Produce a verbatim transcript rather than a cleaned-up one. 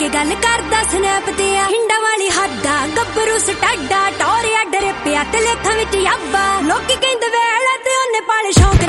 के गल करदा स्नैप ते हिंडा वाली हद्दा गब्बरू सटाडा टोरिया डरे पिया ते लेखां विच याबा लोकी कहंदे वेला ते ओने पाले शौक